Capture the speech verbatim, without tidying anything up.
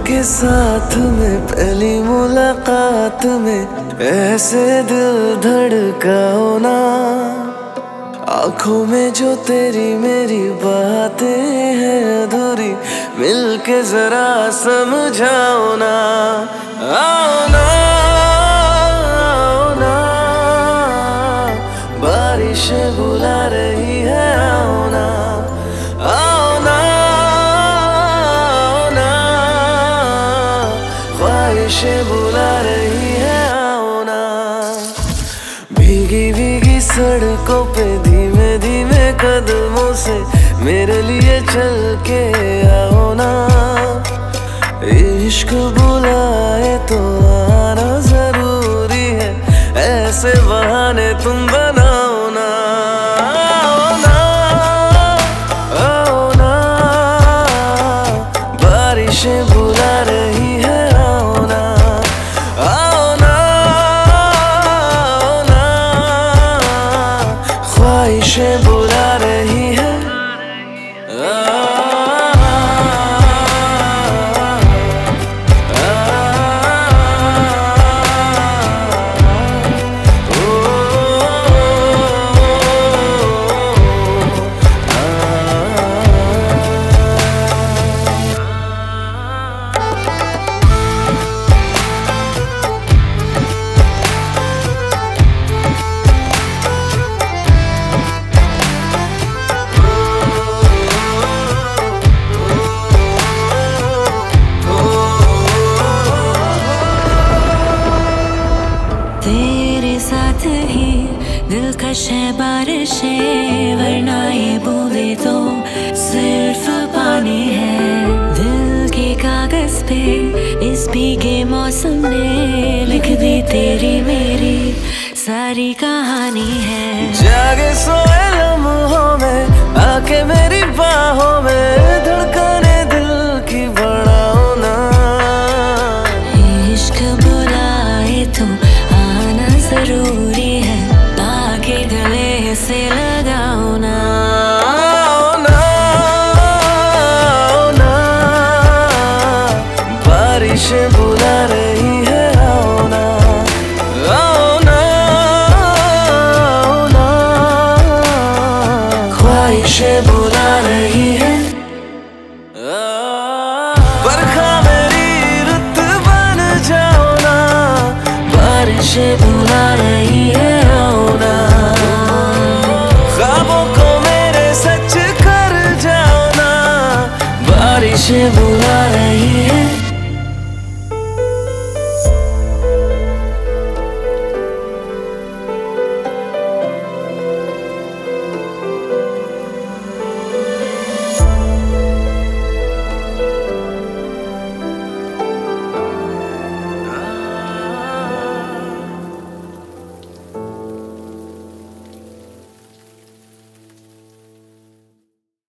के साथ में पहली मुलाकात में ऐसे दिल धड़काओ ना। आंखों में जो तेरी मेरी बातें हैं अधूरी, मिलके जरा समझाओ ना। आओ ना, आओ ना, बारिशें बुला रही है, आओ ना, आओ ना, आओ ना, ख्वाहिशें बुला रही है, आओ ना। भीगी भीगी सड़कों पे धीमे धीमे कदमों से मेरे लिए चल के आओ ना। इश्क बुलाए तो आना जरूरी है, ऐसे बहाने तुम बनाओ ना। आओ ना, आओ ना, बारिशें बुला रही है, आओ ना, आओ ना, आओ ना, ख्वाहिशें बुला रही है। तेरे साथ ही दिलकश है बारिशें, वरना ये बूंदे तो सिर्फ पानी है। दिल के कागज पे इस भीगे मौसम ने लिख दी तेरी मेरी सारी कहानी है। जागे सोए लम्हों में आके मेरी बाहों में धड़कने दिल की बढ़ाओ ना। इश्क बुलाए तो आना जरूरी है, आके गले से लगाओ ना। आओ ना, आओ ना, बारिशें बुला रही है, आओ ना, आओ ना, आओ ना, ख्वाहिशें बुला रही है। बरखा मेरी रुत बन जाओ ना, बारिशें बुला रही है, आओ ना, ख्वाबों को मेरे सच कर जाओ ना, बारिशें बुला रही